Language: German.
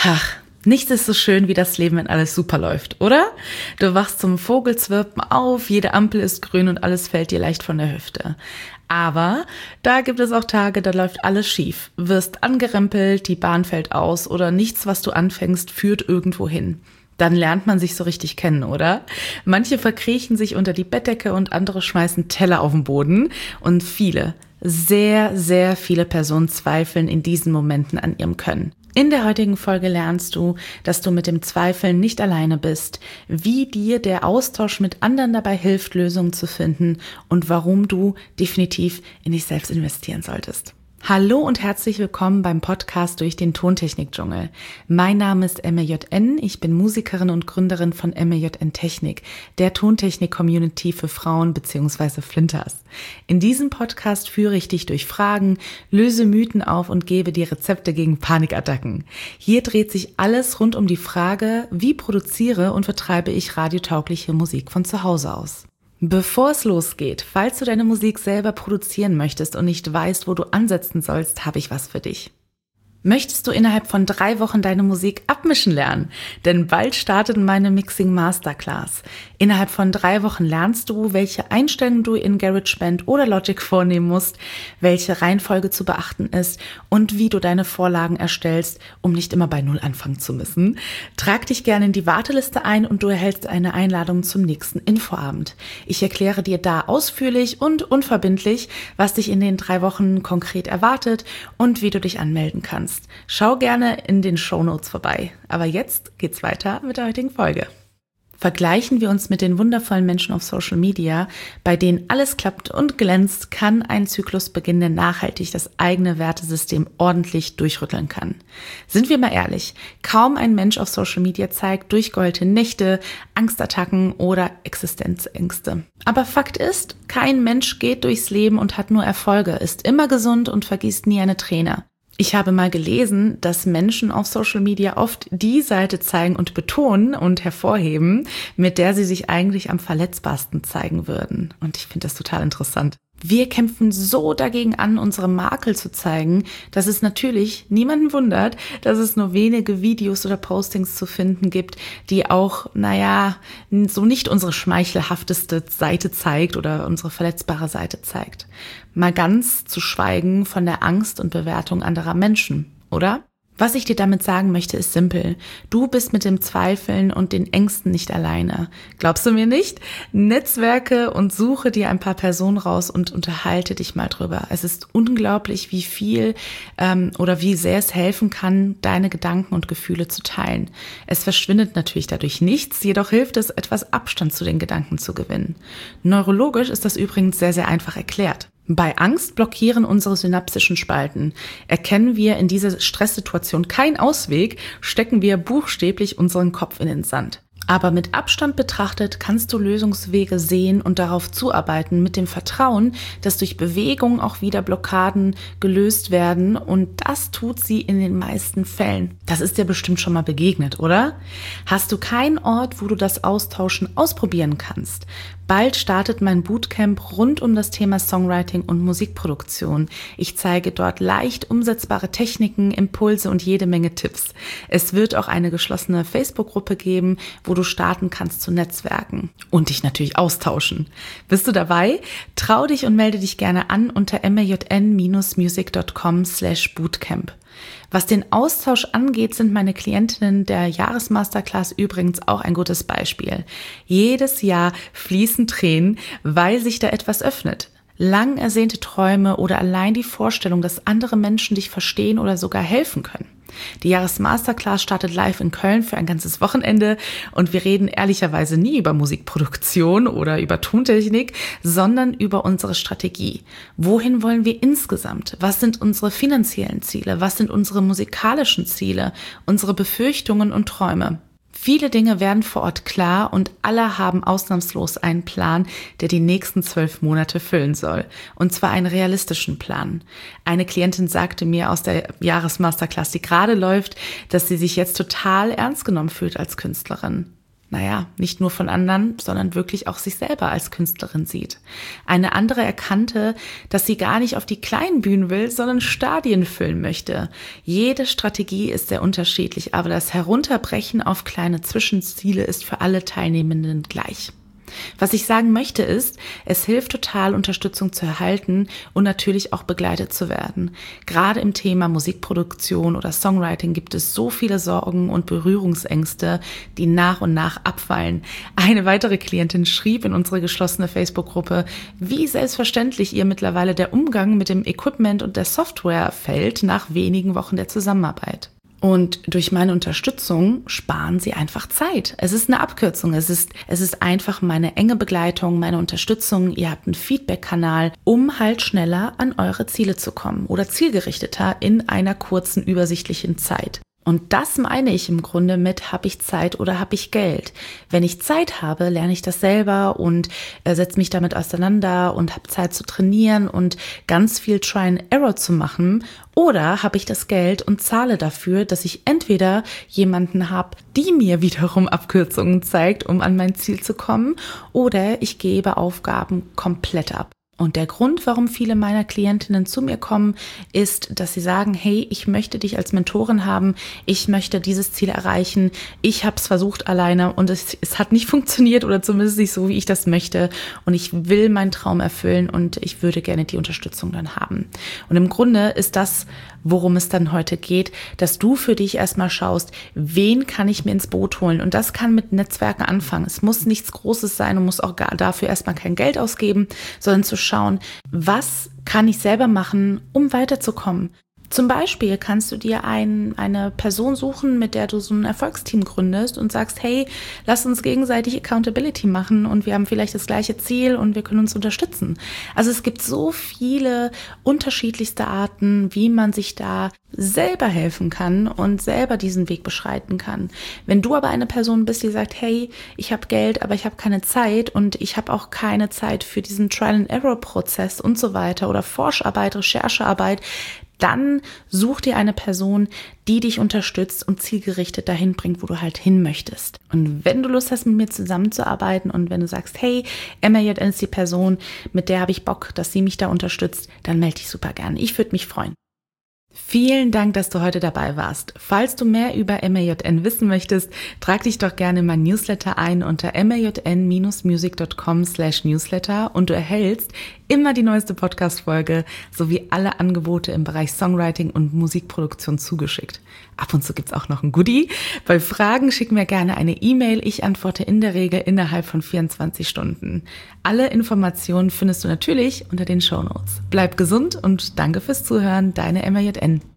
Ach, nichts ist so schön wie das Leben, wenn alles super läuft, oder? Du wachst zum Vogelzwirpen auf, jede Ampel ist grün und alles fällt dir leicht von der Hüfte. Aber da gibt es auch Tage, da läuft alles schief. Wirst angerempelt, die Bahn fällt aus oder nichts, was du anfängst, führt irgendwo hin. Dann lernt man sich so richtig kennen, oder? Manche verkriechen sich unter die Bettdecke und andere schmeißen Teller auf den Boden. Und viele, sehr, sehr viele Personen zweifeln in diesen Momenten an ihrem Können. In der heutigen Folge lernst du, dass du mit dem Zweifeln nicht alleine bist, wie dir der Austausch mit anderen dabei hilft, Lösungen zu finden und warum du definitiv in dich selbst investieren solltest. Hallo und herzlich willkommen beim Podcast durch den Tontechnik-Dschungel. Mein Name ist MJN, ich bin Musikerin und Gründerin von MJN Technik, der Tontechnik-Community für Frauen bzw. Flinters. In diesem Podcast führe ich dich durch Fragen, löse Mythen auf und gebe dir Rezepte gegen Panikattacken. Hier dreht sich alles rund um die Frage, wie produziere und vertreibe ich radiotaugliche Musik von zu Hause aus. Bevor es losgeht, falls du deine Musik selber produzieren möchtest und nicht weißt, wo du ansetzen sollst, habe ich was für dich. Möchtest du innerhalb von 3 Wochen deine Musik abmischen lernen? Denn bald startet meine Mixing Masterclass. Innerhalb von 3 Wochen lernst du, welche Einstellungen du in GarageBand oder Logic vornehmen musst, welche Reihenfolge zu beachten ist und wie du deine Vorlagen erstellst, um nicht immer bei Null anfangen zu müssen. Trag dich gerne in die Warteliste ein und du erhältst eine Einladung zum nächsten Infoabend. Ich erkläre dir da ausführlich und unverbindlich, was dich in den 3 Wochen konkret erwartet und wie du dich anmelden kannst. Schau gerne in den Shownotes vorbei. Aber jetzt geht's weiter mit der heutigen Folge. Vergleichen wir uns mit den wundervollen Menschen auf Social Media, bei denen alles klappt und glänzt, kann ein Zyklus beginnen, der nachhaltig das eigene Wertesystem ordentlich durchrütteln kann. Sind wir mal ehrlich, kaum ein Mensch auf Social Media zeigt durchgeheulte Nächte, Angstattacken oder Existenzängste. Aber Fakt ist, kein Mensch geht durchs Leben und hat nur Erfolge, ist immer gesund und vergießt nie eine Träne. Ich habe mal gelesen, dass Menschen auf Social Media oft die Seite zeigen und betonen und hervorheben, mit der sie sich eigentlich am verletzbarsten zeigen würden. Und ich finde das total interessant. Wir kämpfen so dagegen an, unsere Makel zu zeigen, dass es natürlich niemanden wundert, dass es nur wenige Videos oder Postings zu finden gibt, die auch, so nicht unsere schmeichelhafteste Seite zeigt oder unsere verletzbare Seite zeigt. Mal ganz zu schweigen von der Angst und Bewertung anderer Menschen, oder? Was ich dir damit sagen möchte, ist simpel. Du bist mit dem Zweifeln und den Ängsten nicht alleine. Glaubst du mir nicht? Netzwerke und suche dir ein paar Personen raus und unterhalte dich mal drüber. Es ist unglaublich, wie viel oder wie sehr es helfen kann, deine Gedanken und Gefühle zu teilen. Es verschwindet natürlich dadurch nichts, jedoch hilft es, etwas Abstand zu den Gedanken zu gewinnen. Neurologisch ist das übrigens sehr, sehr einfach erklärt. Bei Angst blockieren unsere synapsischen Spalten. Erkennen wir in dieser Stresssituation keinen Ausweg, stecken wir buchstäblich unseren Kopf in den Sand. Aber mit Abstand betrachtet kannst du Lösungswege sehen und darauf zuarbeiten mit dem Vertrauen, dass durch Bewegung auch wieder Blockaden gelöst werden, und das tut sie in den meisten Fällen. Das ist dir bestimmt schon mal begegnet, oder? Hast du keinen Ort, wo du das Austauschen ausprobieren kannst? Bald startet mein Bootcamp rund um das Thema Songwriting und Musikproduktion. Ich zeige dort leicht umsetzbare Techniken, Impulse und jede Menge Tipps. Es wird auch eine geschlossene Facebook-Gruppe geben, wo du starten kannst zu Netzwerken und dich natürlich austauschen. Bist du dabei? Trau dich und melde dich gerne an unter mjn-music.com/bootcamp. Was den Austausch angeht, sind meine Klientinnen der Jahresmasterclass übrigens auch ein gutes Beispiel. Jedes Jahr fließen Tränen, weil sich da etwas öffnet. Lang ersehnte Träume oder allein die Vorstellung, dass andere Menschen dich verstehen oder sogar helfen können. Die Jahresmasterclass startet live in Köln für ein ganzes Wochenende und wir reden ehrlicherweise nie über Musikproduktion oder über Tontechnik, sondern über unsere Strategie. Wohin wollen wir insgesamt? Was sind unsere finanziellen Ziele? Was sind unsere musikalischen Ziele? Unsere Befürchtungen und Träume? Viele Dinge werden vor Ort klar und alle haben ausnahmslos einen Plan, der die nächsten 12 Monate füllen soll. Und zwar einen realistischen Plan. Eine Klientin sagte mir aus der Jahresmasterclass, die gerade läuft, dass sie sich jetzt total ernst genommen fühlt als Künstlerin. nicht nur von anderen, sondern wirklich auch sich selber als Künstlerin sieht. Eine andere erkannte, dass sie gar nicht auf die kleinen Bühnen will, sondern Stadien füllen möchte. Jede Strategie ist sehr unterschiedlich, aber das Herunterbrechen auf kleine Zwischenziele ist für alle Teilnehmenden gleich. Was ich sagen möchte ist, es hilft total, Unterstützung zu erhalten und natürlich auch begleitet zu werden. Gerade im Thema Musikproduktion oder Songwriting gibt es so viele Sorgen und Berührungsängste, die nach und nach abfallen. Eine weitere Klientin schrieb in unsere geschlossene Facebook-Gruppe, wie selbstverständlich ihr mittlerweile der Umgang mit dem Equipment und der Software fällt nach wenigen Wochen der Zusammenarbeit. Und durch meine Unterstützung sparen sie einfach Zeit. Es ist eine Abkürzung. Es ist einfach meine enge Begleitung, meine Unterstützung. Ihr habt einen Feedback-Kanal, um halt schneller an eure Ziele zu kommen oder zielgerichteter in einer kurzen, übersichtlichen Zeit. Und das meine ich im Grunde mit, habe ich Zeit oder habe ich Geld? Wenn ich Zeit habe, lerne ich das selber und setze mich damit auseinander und habe Zeit zu trainieren und ganz viel Try and Error zu machen. Oder habe ich das Geld und zahle dafür, dass ich entweder jemanden habe, die mir wiederum Abkürzungen zeigt, um an mein Ziel zu kommen, oder ich gebe Aufgaben komplett ab. Und der Grund, warum viele meiner Klientinnen zu mir kommen, ist, dass sie sagen, hey, ich möchte dich als Mentorin haben, ich möchte dieses Ziel erreichen, ich habe es versucht alleine und es hat nicht funktioniert oder zumindest nicht so, wie ich das möchte und ich will meinen Traum erfüllen und ich würde gerne die Unterstützung dann haben. Und im Grunde ist das, worum es dann heute geht, dass du für dich erstmal schaust, wen kann ich mir ins Boot holen, und das kann mit Netzwerken anfangen. Es muss nichts Großes sein und muss auch dafür erstmal kein Geld ausgeben, sondern zu schauen, was kann ich selber machen, um weiterzukommen. Zum Beispiel kannst du dir eine Person suchen, mit der du so ein Erfolgsteam gründest und sagst, hey, lass uns gegenseitig Accountability machen und wir haben vielleicht das gleiche Ziel und wir können uns unterstützen. Also es gibt so viele unterschiedlichste Arten, wie man sich da selber helfen kann und selber diesen Weg beschreiten kann. Wenn du aber eine Person bist, die sagt, hey, ich habe Geld, aber ich habe keine Zeit und ich habe auch keine Zeit für diesen Trial-and-Error-Prozess und so weiter oder Forscharbeit, Recherchearbeit, dann such dir eine Person, die dich unterstützt und zielgerichtet dahin bringt, wo du halt hin möchtest. Und wenn du Lust hast, mit mir zusammenzuarbeiten und wenn du sagst, hey, MAJN ist die Person, mit der habe ich Bock, dass sie mich da unterstützt, dann melde dich super gerne. Ich würde mich freuen. Vielen Dank, dass du heute dabei warst. Falls du mehr über MAJN wissen möchtest, trag dich doch gerne in mein Newsletter ein unter majn-music.com/newsletter und du erhältst immer die neueste Podcast-Folge sowie alle Angebote im Bereich Songwriting und Musikproduktion zugeschickt. Ab und zu gibt's auch noch ein Goodie. Bei Fragen schick mir gerne eine E-Mail. Ich antworte in der Regel innerhalb von 24 Stunden. Alle Informationen findest du natürlich unter den Shownotes. Bleib gesund und danke fürs Zuhören. Deine MAJN.